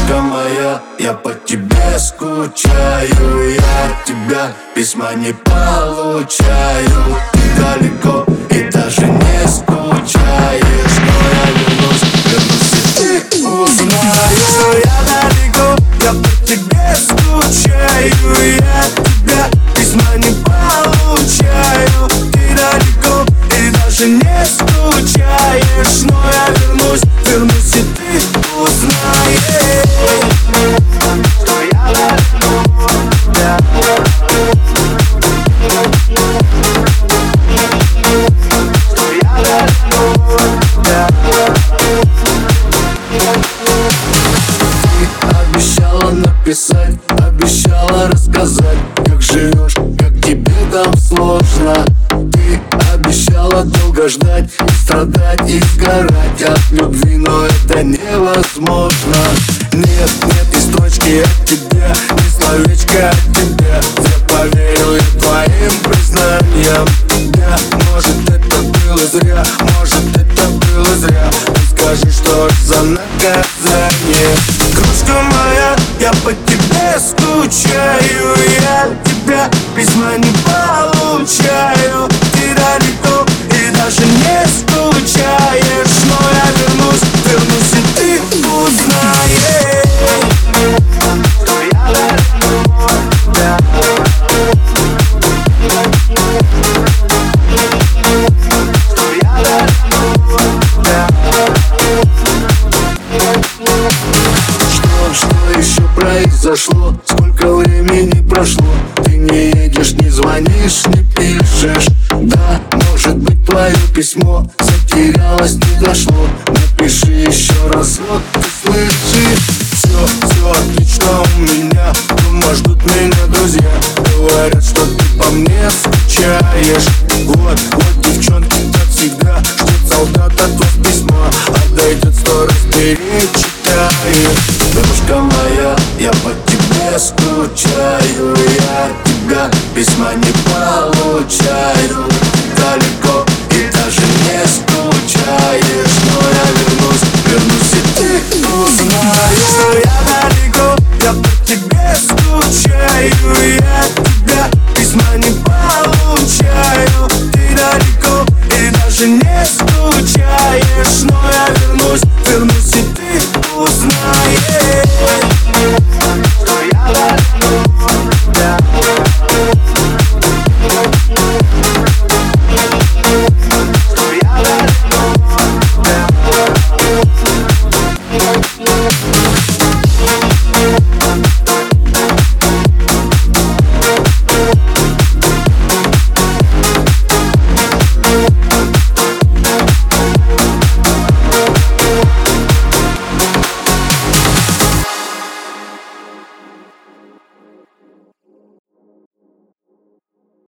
Дружка моя, я по тебе скучаю. Я от тебя письма не получаю. Ты далеко и даже не скучаешь. Но я вернусь, и ты узнаешь, что я далеко, я по тебе скучаю. Я от тебя письма не получаю. Ты далеко и даже не скучаешь. Но я вернусь, и ты узнаешь, что я далеко, да. Что я далеко, да. Ты обещала написать, обещала рассказать, как живешь, как тебе там сложно. Ты обещала долго ждать и страдать, и сгорать от любви, но это невозможно. Нет, нет ни строчки от тебя, ни словечка от тебя. Я поверил я твоим признаниям. Да, может это было зря, может это было зря. Ты скажи, что за наказание. Кружка моя, я по тебе скучаю. Я от тебя письма не получаю. Ты далеко и даже не скучаешь. Но я вернусь, и ты узнаешь, что я далеко, да. Что я далеко, да. Что еще произошло? Сколько времени прошло? Ты не едешь, не звонишь, не пишешь. Да, может быть твое письмо затерялось, не дошло. Напиши еще разок, ты слышишь? Все отлично у меня, дома ждут меня друзья. Говорят, что ты по мне скучаешь. Вот, девчонки, как всегда, ждет солдат от вас письма. Отдойдет сторож, перечитает. Дружка моя, я по тебе скучаю. Я от тебя письма не получаю.